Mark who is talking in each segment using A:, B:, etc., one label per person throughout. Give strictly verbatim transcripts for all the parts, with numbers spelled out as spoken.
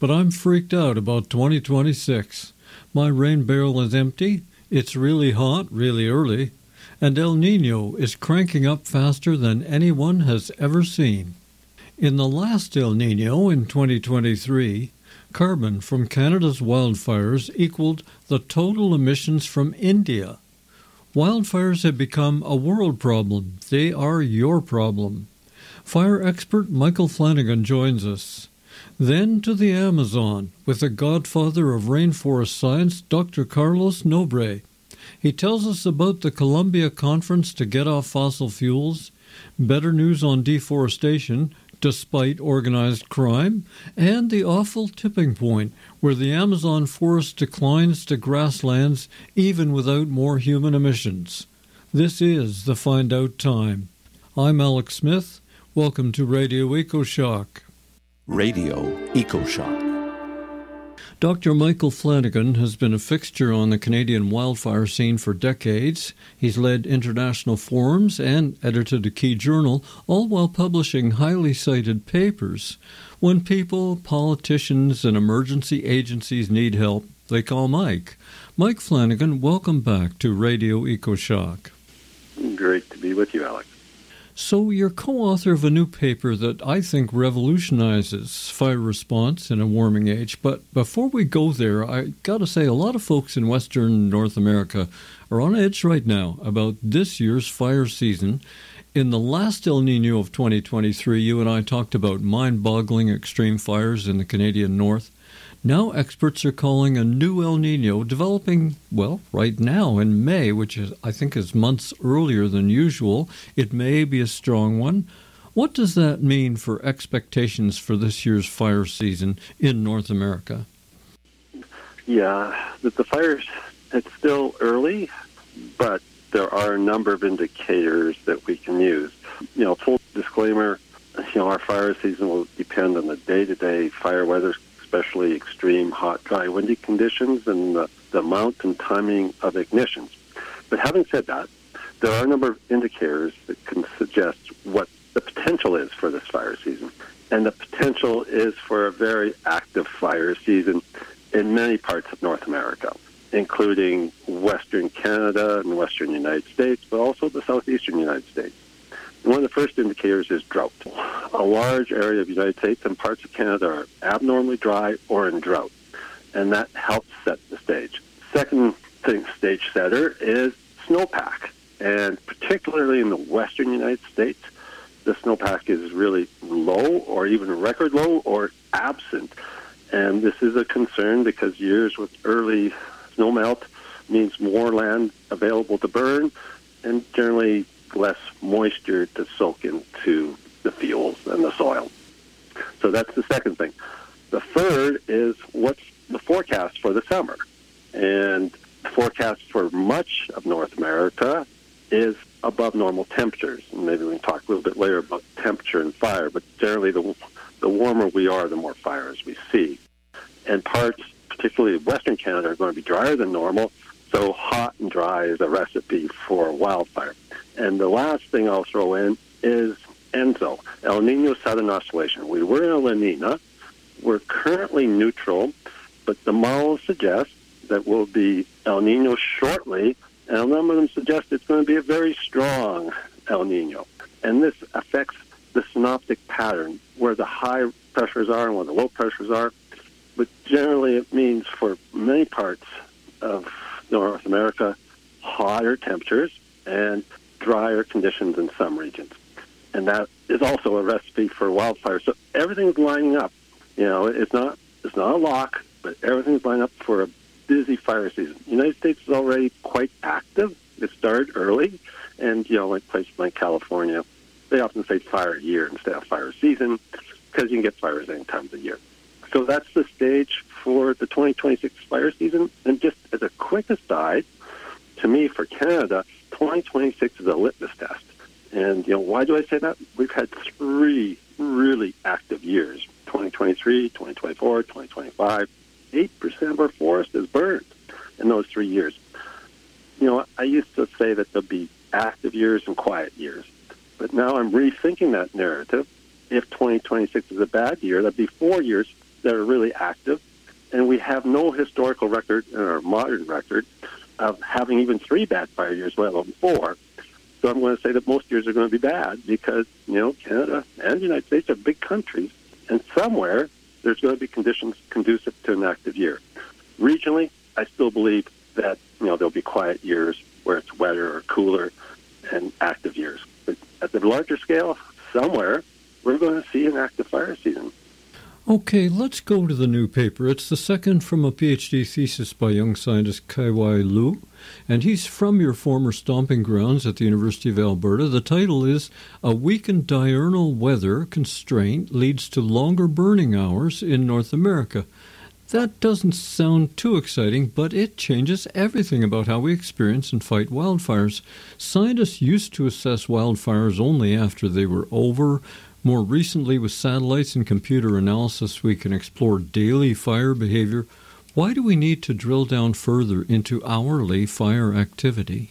A: but I'm freaked out about twenty twenty-six. My rain barrel is empty, it's really hot really early, and El Niño is cranking up faster than anyone has ever seen. In the last El Niño in twenty twenty-three, carbon from Canada's wildfires equaled the total emissions from India. Wildfires have become a world problem. They are your problem. Fire expert Michael Flanagan joins us. Then to the Amazon with the godfather of rainforest science, Doctor Carlos Nobre. He tells us about the Columbia Conference to get off fossil fuels, better news on deforestation despite organized crime, and the awful tipping point where the Amazon forest declines to grasslands even without more human emissions. This is the Find Out Time. I'm Alex Smith. Welcome to Radio EcoShock.
B: Radio EcoShock.
A: Doctor Michael Flanagan has been a fixture on the Canadian wildfire scene for decades. He's led international forums and edited a key journal, all while publishing highly cited papers. When people, politicians, and emergency agencies need help, they call Mike. Mike Flanagan, welcome back to Radio EcoShock.
C: Great to be with you, Alex.
A: So you're co-author of a new paper that I think revolutionizes fire response in a warming age. But before we go there, I got to say a lot of folks in Western North America are on edge right now about this year's fire season. In the last El Niño of twenty twenty-three, you and I talked about mind-boggling extreme fires in the Canadian North. Now experts are calling a new El Niño developing, well, right now in May, which is, I think is months earlier than usual. It may be a strong one. What does that mean for expectations for this year's fire season in North America?
C: Yeah, the, the fires, it's still early, but there are a number of indicators that we can use. You know, full disclaimer, you know, our fire season will depend on the day-to-day fire weather, especially extreme hot, dry, windy conditions and the, the amount and timing of ignitions. But having said that, there are a number of indicators that can suggest what the potential is for this fire season. And the potential is for a very active fire season in many parts of North America, including Western Canada and Western United States, but also the southeastern United States. One of the first indicators is drought. A large area of the United States and parts of Canada are abnormally dry or in drought, and that helps set the stage. Second thing, stage setter is snowpack, and particularly in the western United States, the snowpack is really low or even record low or absent, and this is a concern because years with early snowmelt means more land available to burn and generally less moisture to soak into the fields and the soil. So that's the second thing. The third is what's the forecast for the summer. And the forecast for much of North America is above normal temperatures. And maybe we can talk a little bit later about temperature and fire, but generally the, the warmer we are, the more fires we see. And parts, particularly of Western Canada, are going to be drier than normal, so hot and dry is a recipe for wildfire. And the last thing I'll throw in is ENSO, El Niño Southern Oscillation. We were in a La Nina. We're currently neutral, but the models suggest that we'll be El Niño shortly, and a number of them suggest it's going to be a very strong El Niño. And this affects the synoptic pattern, where the high pressures are and where the low pressures are. But generally it means for many parts of North America, hotter temperatures and drier conditions in some regions. And that is also a recipe for wildfire. So everything's lining up. You know, it's not it's not a lock, but everything's lining up for a busy fire season. The United States is already quite active. It started early. And, you know, like places like California, they often say fire year instead of fire season because you can get fires any time of the year. So that's the stage for the twenty twenty-six fire season. And just as a quick aside, to me, for Canada, twenty twenty-six is a litmus test. And, you know, why do I say that? We've had three really active years, twenty twenty-three, twenty twenty-four, twenty twenty-five. eight percent of our forest is burned in those three years. You know, I used to say that there'll be active years and quiet years. But now I'm rethinking that narrative. If twenty twenty-six is a bad year, that'd be four years that are really active, and we have no historical record or modern record of having even three bad fire years, let alone four. So I'm going to say that most years are going to be bad because, you know, Canada and the United States are big countries, and somewhere there's going to be conditions conducive to an active year. Regionally, I still believe that, you know, there'll be quiet years where it's wetter or cooler and active years. But at the larger scale, somewhere, we're going to see an active fire season.
A: Okay, let's go to the new paper. It's the second from a P H D thesis by young scientist Kai-Wai Liu, and he's from your former stomping grounds at the University of Alberta. The title is A Weakened Diurnal Weather Constraint Leads to Longer Burning Hours in North America. That doesn't sound too exciting, but it changes everything about how we experience and fight wildfires. Scientists used to assess wildfires only after they were over. More recently, with satellites and computer analysis, we can explore daily fire behavior. Why do we need to drill down further into hourly fire activity?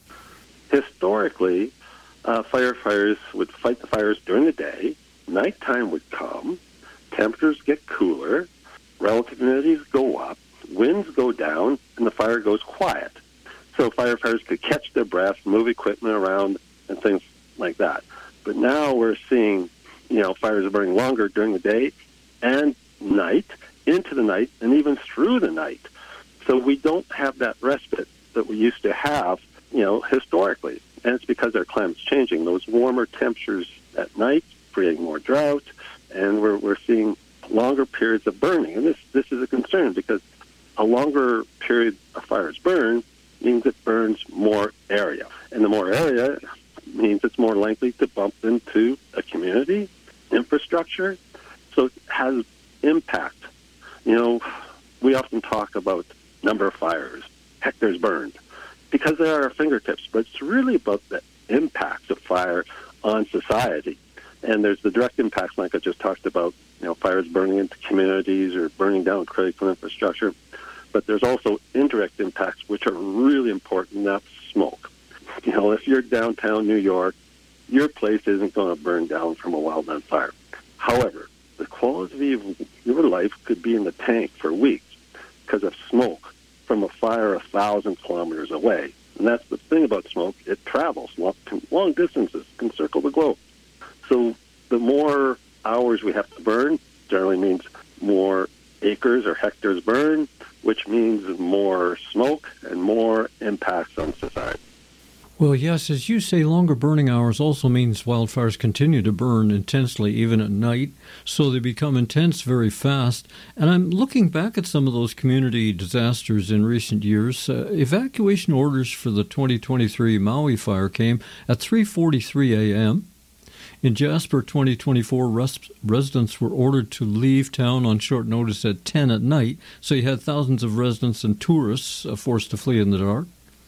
C: Historically, uh, firefighters would fight the fires during the day. Nighttime would come. Temperatures get cooler. Relative humidities go up. Winds go down, and the fire goes quiet. So firefighters could catch their breath, move equipment around, and things like that. But now we're seeing, you know, fires are burning longer during the day and night, into the night, and even through the night. So we don't have that respite that we used to have, you know, historically. And it's because our climate's changing. Those warmer temperatures at night, creating more drought, and we're we're seeing longer periods of burning. And this, this is a concern because a longer period of fires burn means it burns more area. And the more area means it's more likely to bump into a community, infrastructure, so it has impact. You know, we often talk about number of fires, hectares burned, because they're at our fingertips, but it's really about the impacts of fire on society. And there's the direct impacts, like I just talked about, you know, fires burning into communities or burning down critical infrastructure. But there's also indirect impacts, which are really important, and that's smoke. You know, if you're downtown New York, your place isn't going to burn down from a wildland fire. However, the quality of your life could be in the tank for weeks because of smoke from a fire a thousand kilometers away. And that's the thing about smoke. It travels long, long distances, can circle the globe. So the more hours we have to burn generally means more acres or hectares burn, which means more smoke and more impacts on society.
A: Well, yes, as you say, longer burning hours also means wildfires continue to burn intensely even at night, so they become intense very fast. And I'm looking back at some of those community disasters in recent years. Uh, evacuation orders for the twenty twenty-three Maui fire came at three forty-three a.m. In Jasper twenty twenty-four, res- residents were ordered to leave town on short notice at ten at night, so you had thousands of residents and tourists uh, forced to flee in the dark.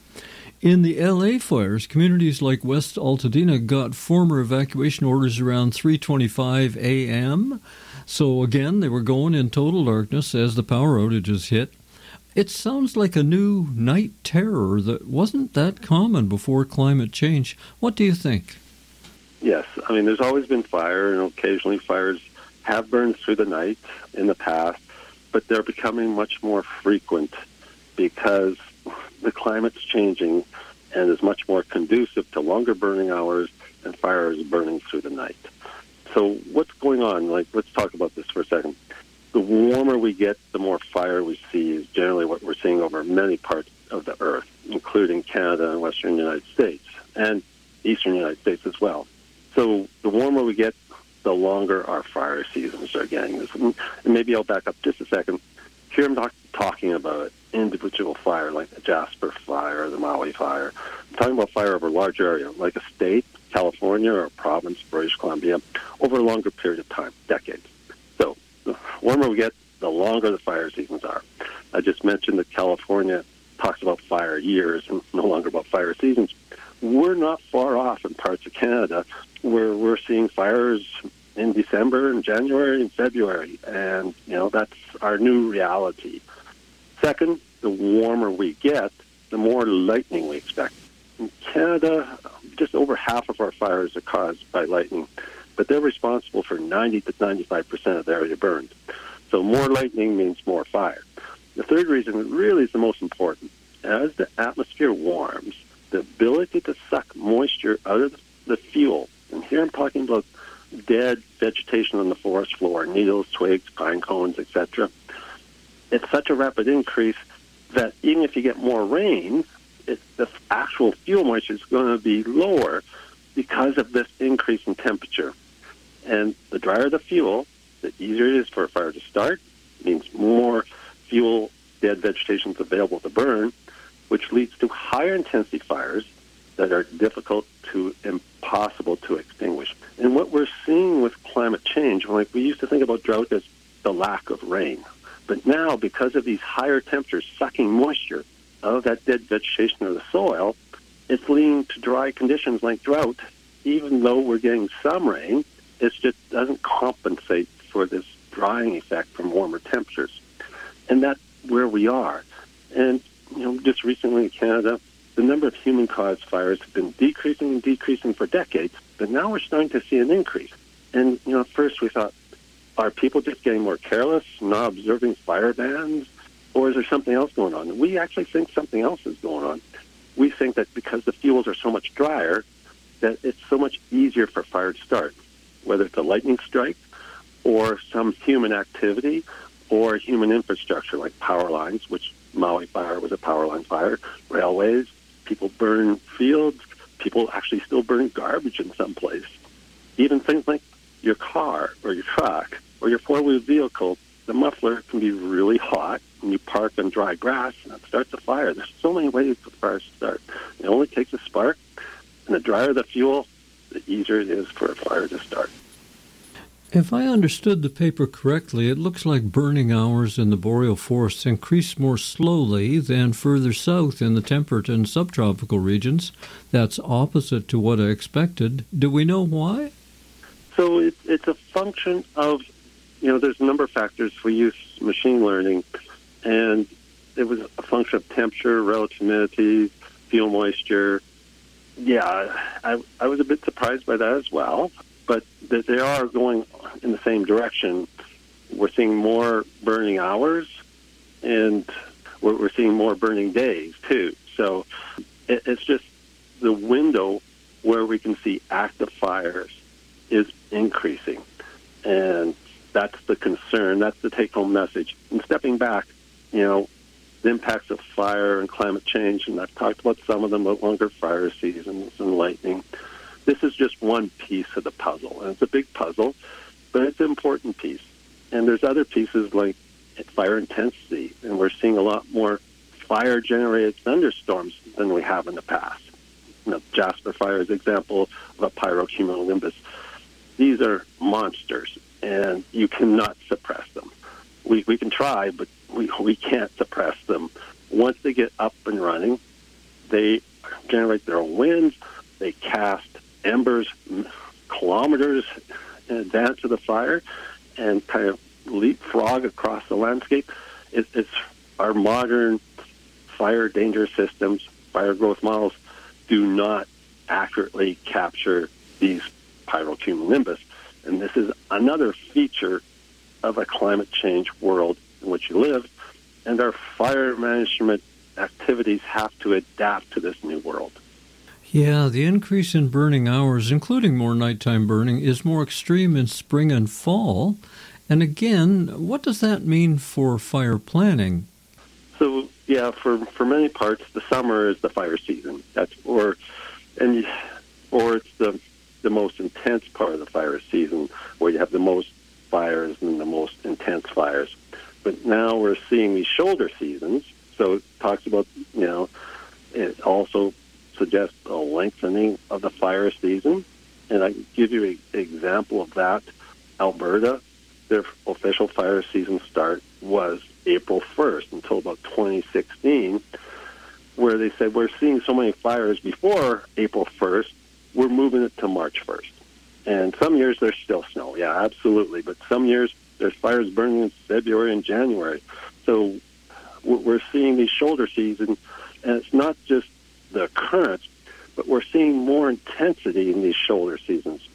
A: In the L A fires, communities like West Altadena got former evacuation orders around three twenty-five a.m., so again, they were going in total darkness as the power outages hit. It sounds like a new night terror that wasn't that common before climate change. What do you think?
C: Yes, I mean, there's always been fire, and occasionally fires have burned through the night in the past, but they're becoming much more frequent because the climate's changing and is much more conducive to longer burning hours and fires burning through the night. So what's going on? Like, let's talk about this for a second. The warmer we get, the more fire we see is generally what we're seeing over many parts of the Earth, including Canada and Western United States, and Eastern United States as well. So the warmer we get, the longer our fire seasons are getting. And maybe I'll back up just a second. Here I'm not talking about an individual fire like the Jasper fire or the Maui fire. I'm talking about fire over a large area, like a state, California, or a province, British Columbia, over a longer period of time, decades. So the warmer we get, the longer the fire seasons are. I just mentioned that California talks about fire years and no longer about fire seasons. We're not far off in parts of Canada where we're seeing fires in December and January and February, and, you know, that's our new reality. Second, the warmer we get, the more lightning we expect. In Canada, just over half of our fires are caused by lightning, but they're responsible for ninety to ninety-five percent of the area burned. So more lightning means more fire. The third reason really is the most important. As the atmosphere warms, the ability to suck moisture out of the fuel, and here I'm talking about dead vegetation on the forest floor, needles, twigs, pine cones, et cetera. It's such a rapid increase that even if you get more rain, it, the actual fuel moisture is going to be lower because of this increase in temperature. And the drier the fuel, the easier it is for a fire to start. It means more fuel, dead vegetation is available to burn, which leads to higher intensity fires that are difficult to, impossible to extinguish. And what we're seeing with climate change, like we used to think about drought as the lack of rain. But now, because of these higher temperatures sucking moisture out of that dead vegetation or the soil, it's leading to dry conditions like drought. Even though we're getting some rain, it just doesn't compensate for this drying effect from warmer temperatures. And that's where we are. And, you know, just recently in Canada, the number of human-caused fires have been decreasing and decreasing for decades, but now we're starting to see an increase. And, you know, at first we thought, are people just getting more careless, not observing fire bans, or is there something else going on? And we actually think something else is going on. We think that because the fuels are so much drier, that it's so much easier for fire to start, whether it's a lightning strike or some human activity or human infrastructure like power lines, which Maui fire was a power line fire, railways, people burn fields, people actually still burn garbage in some place. Even things like your car or your truck or your four-wheel vehicle, the muffler can be really hot and you park on dry grass and it starts a fire. There's so many ways for fires to start. It only takes a spark, and the drier the fuel, the easier it is for a fire to start.
A: If I understood the paper correctly, it looks like burning hours in the boreal forests increase more slowly than further south in the temperate and subtropical regions. That's opposite to what I expected. Do we know why?
C: So it, it's a function of, you know, there's a number of factors. We use machine learning, and it was a function of temperature, relative humidity, fuel moisture. Yeah, I, I was a bit surprised by that as well, but that they are going in the same direction. We're seeing more burning hours, and we're, we're seeing more burning days, too. So it, it's just the window where we can see active fires is increasing, and that's the concern. That's the take-home message. And stepping back, you know, the impacts of fire and climate change, and I've talked about some of them, about longer fire seasons and lightning. This is just one piece of the puzzle, and it's a big puzzle, but it's an important piece. And there's other pieces like fire intensity, and we're seeing a lot more fire-generated thunderstorms than we have in the past. You know, Jasper Fire is an example of a pyrocumulonimbus. These are monsters, and you cannot suppress them. We we can try, but we we can't suppress them. Once they get up and running, they generate their own winds. They cast embers kilometers in advance of the fire and kind of leapfrog across the landscape. It, it's our modern fire danger systems, fire growth models, do not accurately capture these pyrocumulonimbus. And this is another feature of a climate change world in which you live, and our fire management activities have to adapt to this new world.
A: Yeah, the increase in burning hours, including more nighttime burning, is more extreme in spring and fall. And again, what does that mean for fire planning?
C: So, yeah, for, for many parts, the summer is the fire season. That's or and or it's the the most intense part of the fire season, where you have the most fires and the most intense fires. But now we're seeing these shoulder seasons. So it talks about, you know, it also suggests a lengthening of the fire season. And I can give you an example of that. Alberta, their official fire season start was April first until about twenty sixteen, where they said we're seeing so many fires before April first, we're moving it to March first. And some years there's still snow, yeah, absolutely. But some years there's fires burning in February and January. So we're seeing these shoulder seasons, and it's not just the occurrence, but we're seeing more intensity in these shoulder seasons.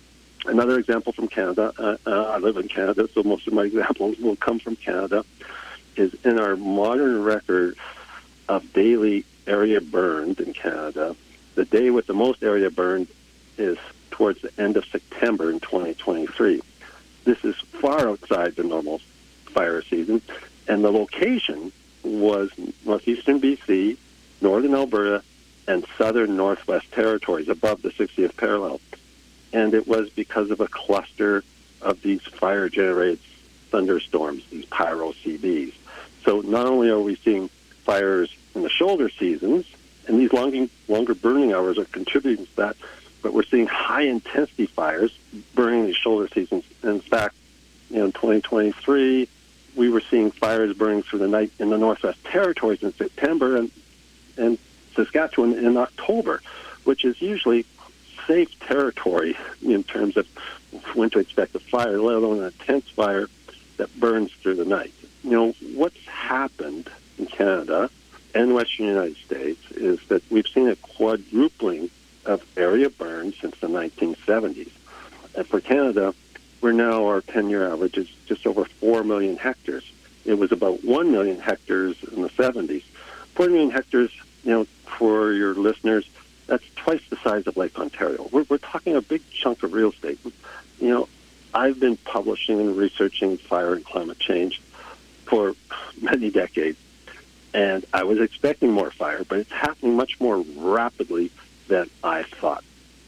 C: Another example from Canada, uh, uh, I live in Canada, so most of my examples will come from Canada, is in our modern record of daily area burned in Canada, the day with the most area burned is towards the end of September in twenty twenty-three. This is far outside the normal fire season, and the location was northeastern B C, northern Alberta, and southern Northwest Territories above the sixtieth parallel. And it was because of a cluster of these fire-generated thunderstorms, these pyro-C Bs. So not only are we seeing fires in the shoulder seasons, and these long, longer burning hours are contributing to that, but we're seeing high-intensity fires burning these shoulder seasons. In fact, you know, in twenty twenty-three, we were seeing fires burning through the night in the Northwest Territories in September and, and Saskatchewan in October, which is usually safe territory in terms of when to expect a fire, let alone an intense fire that burns through the night. You know, what's happened in Canada and Western United States is that we've seen a quadrupling of area burns since the nineteen seventies. And for Canada, we're now, our ten-year average is just over four million hectares. It was about one million hectares in the seventies. four million hectares, you know, for your listeners, that's twice the size of Lake Ontario. We're, we're talking a big chunk of real estate. You know, I've been publishing and researching fire and climate change for many decades, and I was expecting more fire, but it's happening much more rapidly than I thought.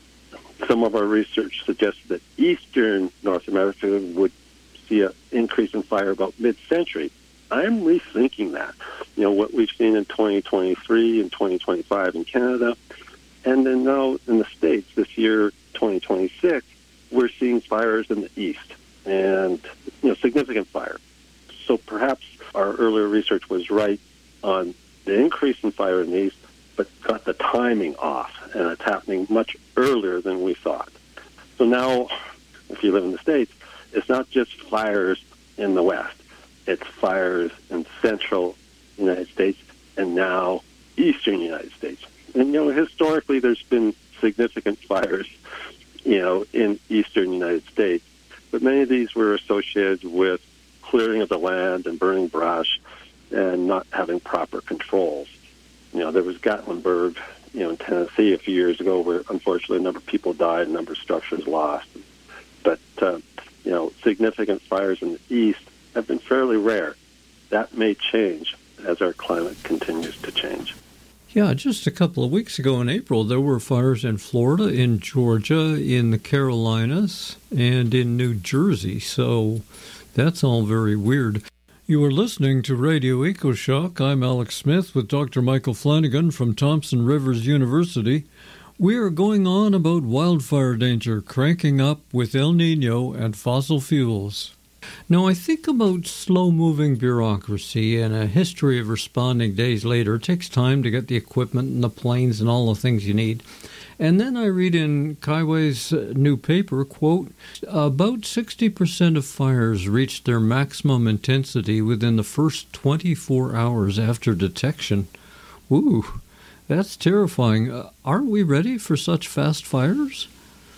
C: Some of our research suggests that eastern North America would see an increase in fire about mid-century. I'm rethinking that. You know, what we've seen in twenty twenty-three and twenty twenty-five in Canada, and then now in the States this year, twenty twenty-six, we're seeing fires in the east, and, you know, significant fire. So perhaps our earlier research was right on the increase in fire in the east, but got the timing off, and it's happening much earlier than we thought. So now, if you live in the States, it's not just fires in the west. It's fires in central United States and now eastern United States. And, you know, historically there's been significant fires, you know, in eastern United States, but many of these were associated with clearing of the land and burning brush and not having proper controls. You know, there was Gatlinburg, you know, in Tennessee a few years ago where, unfortunately, a number of people died, a number of structures lost. But, uh, you know, significant fires in the east have been fairly rare. That may change as our climate continues to change.
A: Yeah, just a couple of weeks ago in April, there were fires in Florida, in Georgia, in the Carolinas, and in New Jersey. So that's all very weird. You are listening to Radio EcoShock. I'm Alex Smith with Doctor Michael Flanagan from Thompson Rivers University. We are going on about wildfire danger cranking up with El Nino and fossil fuels. Now, I think about slow-moving bureaucracy and a history of responding days later. It takes time to get the equipment and the planes and all the things you need. And then I read in Kaiway's new paper, quote, about sixty percent of fires reach their maximum intensity within the first twenty-four hours after detection. Ooh, that's terrifying. Uh, aren't we ready for such fast fires?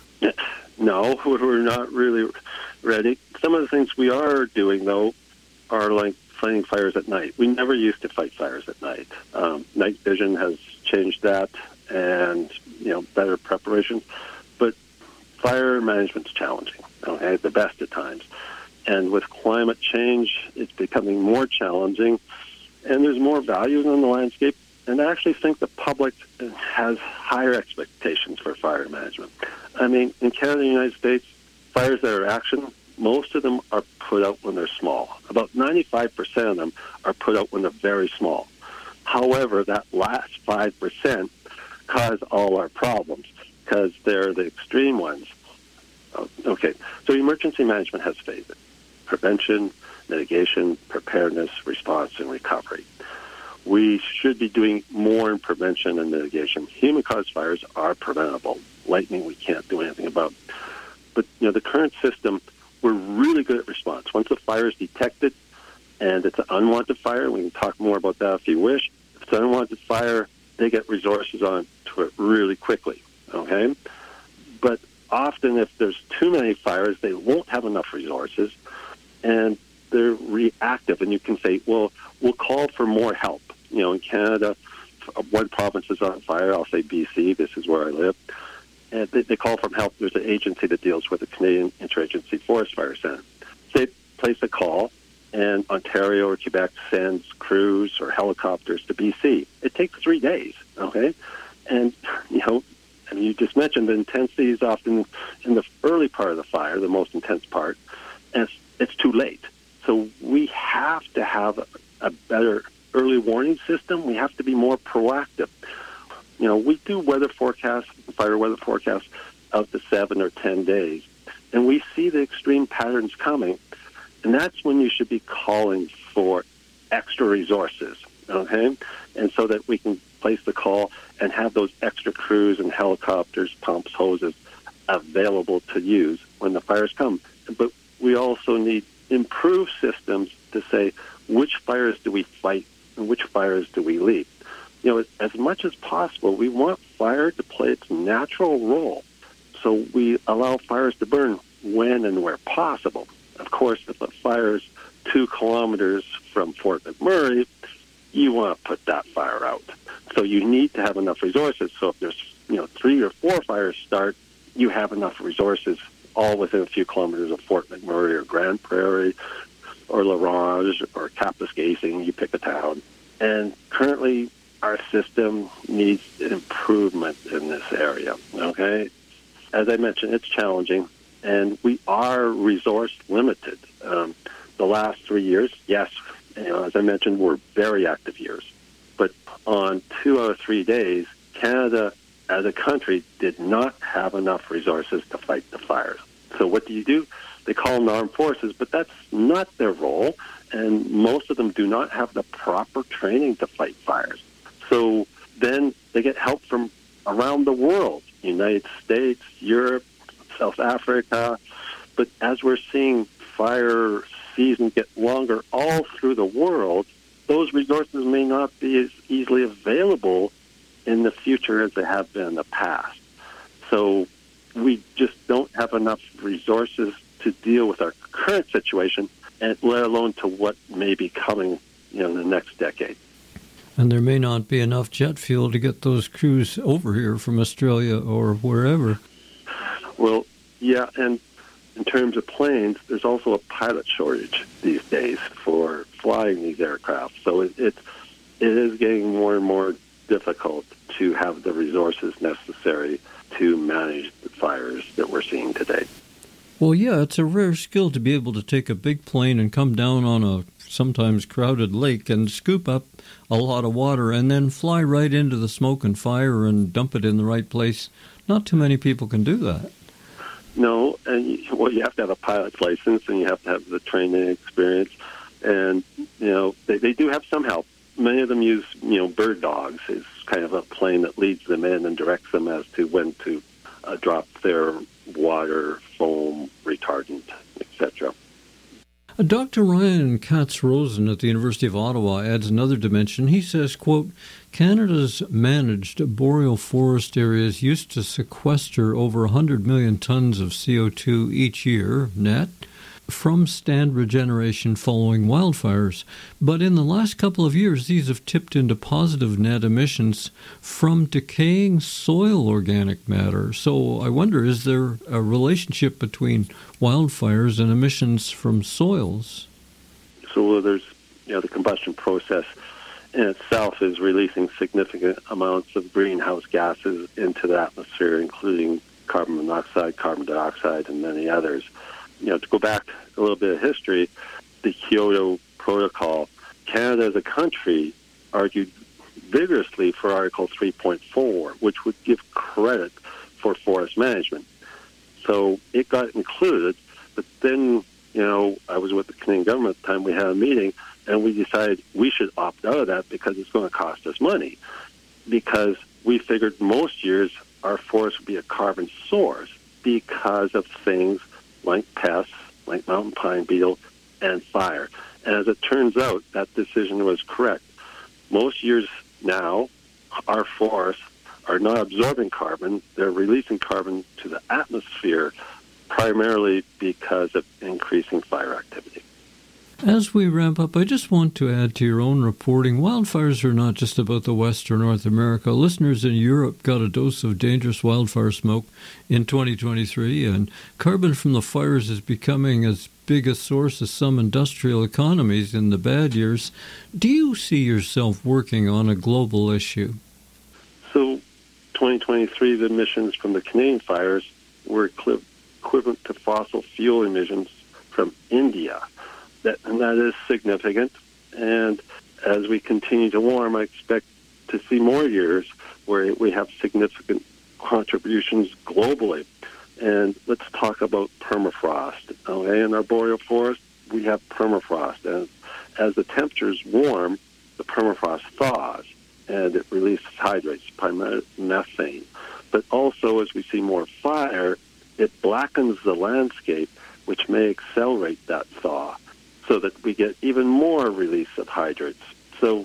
C: No, we're not really ready. Some of the things we are doing, though, are like fighting fires at night. We never used to fight fires at night. Um, night vision has changed that, and, you know, better preparation. But fire management's challenging, okay, at the best of times. And with climate change, it's becoming more challenging, and there's more values on the landscape. And I actually think the public has higher expectations for fire management. I mean, in Canada and the United States, fires that are action, most of them are put out when they're small. About ninety-five percent of them are put out when they're very small. However, that last five percent cause all our problems because they're the extreme ones. Okay, so emergency management has phases: prevention, mitigation, preparedness, response, and recovery. We should be doing more in prevention and mitigation. Human-caused fires are preventable. Lightning, we can't do anything about. But, you know, the current system, we're really good at response. Once a fire is detected and it's an unwanted fire, we can talk more about that if you wish. If it's an unwanted fire, they get resources on to it really quickly, okay? But often if there's too many fires, they won't have enough resources, and they're reactive. And you can say, well, we'll call for more help. You know, in Canada, one province is on fire. I'll say B C. This is where I live. And they, they call for help. There's an agency that deals with the Canadian Interagency Forest Fire Center. They place a call, and Ontario or Quebec sends crews or helicopters to B C. It takes three days, okay? And, you know, and you just mentioned the intensity is often in the early part of the fire, the most intense part, and it's, it's too late. So we have to have a, a better early warning system. We have to be more proactive. You know, we do weather forecasts, fire weather forecasts out to seven or ten days, and we see the extreme patterns coming, and that's when you should be calling for extra resources, okay? And so that we can place the call and have those extra crews and helicopters, pumps, hoses available to use when the fires come. But we also need improved systems to say which fires do we fight and which fires do we leave. You know, as much as possible, we want fire to play its natural role. So we allow fires to burn when and where possible. Of course, if a fire is two kilometers from Fort McMurray, you want to put that fire out. So you need to have enough resources. So if there's, you know, three or four fires start, you have enough resources all within a few kilometers of Fort McMurray or Grand Prairie or La Ronge or Kapuskasing, you pick a town. And currently, our system needs improvement in this area, okay? As I mentioned, it's challenging, and we are resource limited. Um, the last three years, yes, you know, as I mentioned, were very active years. But on two out of three days, Canada, as a country, did not have enough resources to fight the fires. So what do you do? They call them armed forces, but that's not their role, and most of them do not have the proper training to fight fires. So then they get help from around the world, United States, Europe, South Africa. But as we're seeing fire season get longer all through the world, those resources may not be as easily available in the future as they have been in the past. So we just don't have enough resources to deal with our current situation, and let alone to what may be coming, you know, in the next decade.
A: And there may not be enough jet fuel to get those crews over here from Australia or wherever.
C: Well, yeah, and in terms of planes, there's also a pilot shortage these days for flying these aircraft. So it, it, it is getting more and more difficult to have the resources necessary to manage the fires that we're seeing today.
A: Well, yeah, it's a rare skill to be able to take a big plane and come down on a sometimes crowded lake and scoop up a lot of water and then fly right into the smoke and fire and dump it in the right place. Not too many people can do that.
C: No, and you, well, you have to have a pilot's license and you have to have the training experience. And, you know, they, they do have some help. Many of them use, you know, bird dogs. It's kind of a plane that leads them in and directs them as to when to uh, drop their water, foam, retardant, et cetera.
A: Doctor Ryan Katz-Rosen at the University of Ottawa adds another dimension. He says, quote, Canada's managed boreal forest areas used to sequester over one hundred million tons of C O two each year, net, from stand regeneration following wildfires. But in the last couple of years, these have tipped into positive net emissions from decaying soil organic matter. So I wonder, is there a relationship between wildfires and emissions from soils?
C: So there's, you know, the combustion process in itself is releasing significant amounts of greenhouse gases into the atmosphere, including carbon monoxide, carbon dioxide, and many others. You know, to go back a little bit of history, the Kyoto Protocol, Canada as a country argued vigorously for Article three point four, which would give credit for forest management. So it got included, but then, you know, I was with the Canadian government at the time, we had a meeting, and we decided we should opt out of that because it's going to cost us money. Because we figured most years our forest would be a carbon source because of things like pests, like mountain pine beetle, and fire. And as it turns out, that decision was correct. Most years now, our forests are not absorbing carbon. They're releasing carbon to the atmosphere primarily because of increasing fire activity.
A: As we wrap up, I just want to add to your own reporting, wildfires are not just about the West or North America. Listeners in Europe got a dose of dangerous wildfire smoke in twenty twenty-three, and carbon from the fires is becoming as big a source as some industrial economies in the bad years. Do you see yourself working on a global issue?
C: So twenty twenty-three, the emissions from the Canadian fires were equivalent to fossil fuel emissions from India. That, and that is significant. And as we continue to warm, I expect to see more years where we have significant contributions globally. And let's talk about permafrost. Okay, in our boreal forest, we have permafrost. And as the temperatures warm, the permafrost thaws, and it releases hydrates, primarily methane. But also, as we see more fire, it blackens the landscape, which may accelerate that thaw, so that we get even more release of hydrates. So,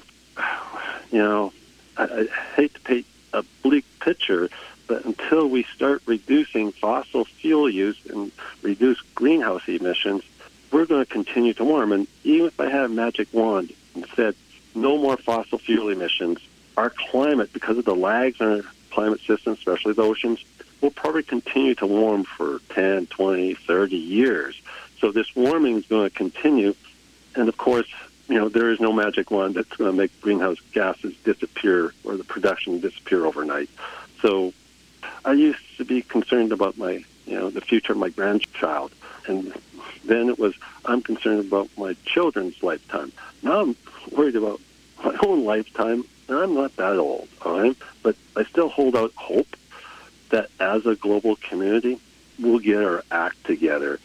C: you know, I, I hate to paint a bleak picture, but until we start reducing fossil fuel use and reduce greenhouse emissions, we're going to continue to warm. And even if I had a magic wand and said, no more fossil fuel emissions, our climate, because of the lags in our climate system, especially the oceans, will probably continue to warm for ten, twenty, thirty years. So this warming is going to continue. And, of course, you know, there is no magic wand that's going to make greenhouse gases disappear or the production disappear overnight. So I used to be concerned about my, you know, the future of my grandchild. And then it was, I'm concerned about my children's lifetime. Now I'm worried about my own lifetime, and I'm not that old, all right? But I still hold out hope that as a global community, we'll get our act together.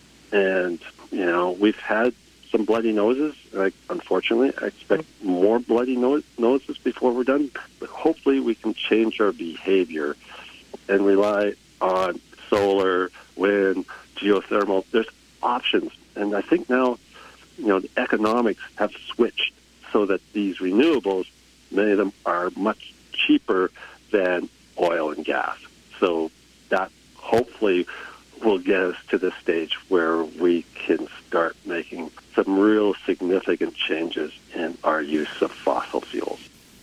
C: And, you know, we've had some bloody noses. Like, unfortunately, I expect more bloody no- noses before we're done. But hopefully we can change our behavior and rely on solar, wind, geothermal. There's options. And I think now, you know, the economics have switched so that these renewables, many of them are much cheaper than oil and gas. So that hopefully will get us to the stage where we can start making some real significant changes in our use of fossil fuels.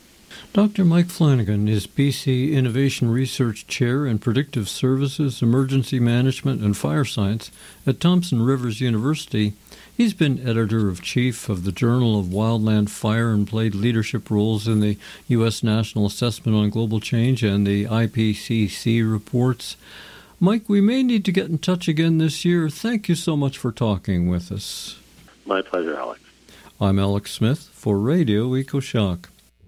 A: Doctor Mike Flanagan is B C Innovation Research Chair in Predictive Services, Emergency Management, and Fire Science at Thompson Rivers University. He's been editor-in-chief of the Journal of Wildland Fire and played leadership roles in the U S National Assessment on Global Change and the I P C C reports. Mike, we may need to get in touch again this year. Thank you so much for talking with us.
C: My pleasure, Alex.
A: I'm Alex Smith for Radio EcoShock.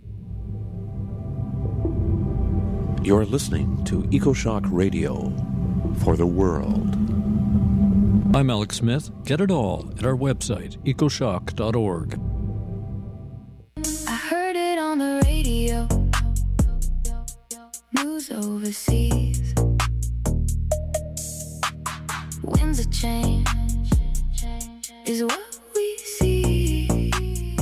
B: You're listening to EcoShock Radio for the world.
A: I'm Alex Smith. Get it all at our website, ecoshock dot org.
D: I heard it on the radio, news overseas. Winds of change is what we see.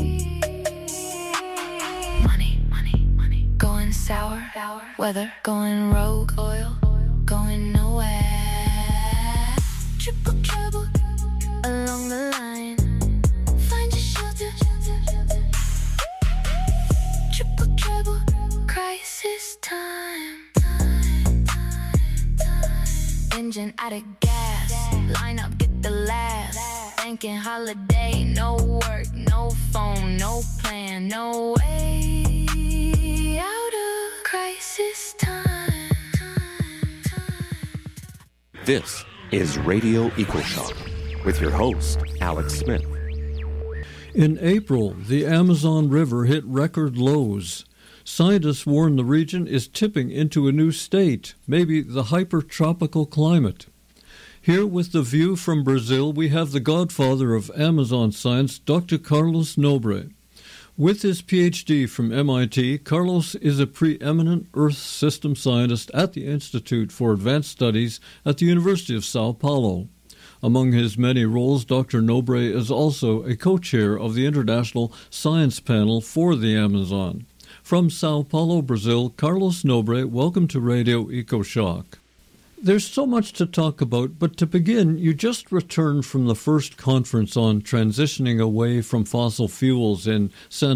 D: Money, money, money, going sour, weather going rogue, oil going nowhere. Triple trouble along the line. Find your shelter. Triple trouble, crisis time. Time, time, time. Engine out of gas. Line up, get the last. Banking holiday, no work, no phone, no plan, no way out of crisis time. time, time.
B: This is Radio EcoShock with your host, Alex Smith.
A: In April, the Amazon River hit record lows. Scientists warn the region is tipping into a new state, maybe the hypertropical climate. Here with the view from Brazil, we have the godfather of Amazon science, Doctor Carlos Nobre. With his P H D from M I T, Carlos is a preeminent Earth system scientist at the Institute for Advanced Studies at the University of Sao Paulo. Among his many roles, Doctor Nobre is also a co-chair of the International Science Panel for the Amazon. From Sao Paulo, Brazil, Carlos Nobre, welcome to Radio EcoShock. There's so much to talk about, but to begin, you just returned from the first conference on transitioning away from fossil fuels in San